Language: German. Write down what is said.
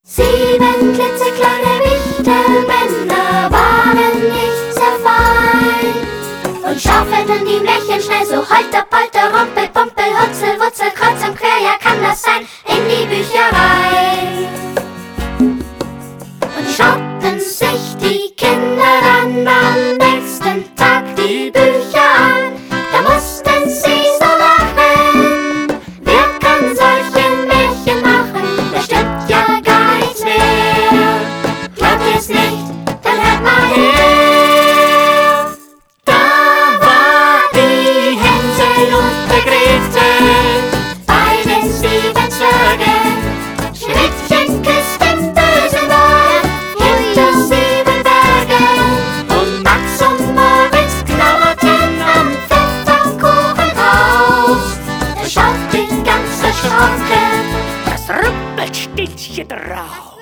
7 klitzekleine Wichtelmänner waren nicht sehr fein und schaufelten ihm lächelnd schnell so holter, polter, rumpel, pumpel, hutzel, wutzel, kreuz und quer, ja kann das sein, in die Bücherei. Und schauten sich die Kinder dann am nächsten Tag die Bücher an, da mussten sie so lachen. Wer kann solche Märchen machen? Da stimmt ja gar nichts mehr. Glaubt ihr's nicht? Dann hört mal her. Da war die Hänsel und der Gretel bei den 7 Zwergen. Schneewittchen küsst den bösen Wolf hinter 7 Bergen. Und Max und Moritz knabberten am Pfefferkuchenhaus. Da schaut ihn ganz erschrocken das Rumpelstilzchen drauf.